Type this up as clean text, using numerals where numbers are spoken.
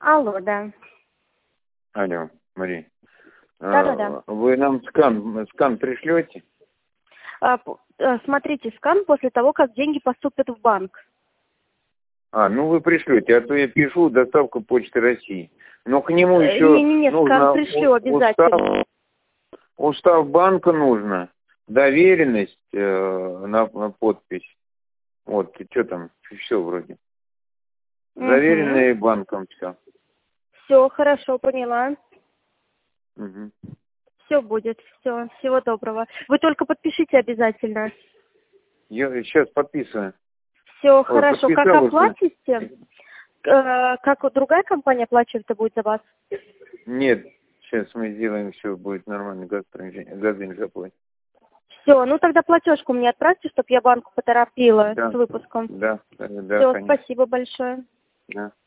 Алло, да. Алло, Мария. Да-да-да. Вы нам скан пришлете? Смотрите скан после того, как деньги поступят в банк. Ну вы пришлете, а то я пишу доставку Почты России. Но к нему еще Не-не-не, скан пришлю обязательно. Устав банка нужно, доверенность на подпись. Вот, что там, все вроде. Заверенные банком все. Все, хорошо, поняла. Угу. Все будет, все. Всего доброго. Вы только подпишите обязательно. Я сейчас подписываю. Все, хорошо. Как подписал уже. оплатите? Как другая компания оплачивать-то будет за вас? Нет, сейчас мы сделаем, все будет нормально, газбензин заплатит. Все, ну тогда платежку мне отправьте, чтобы я банку поторопила Да. с выпуском. Да, Все, конечно. спасибо большое. Да.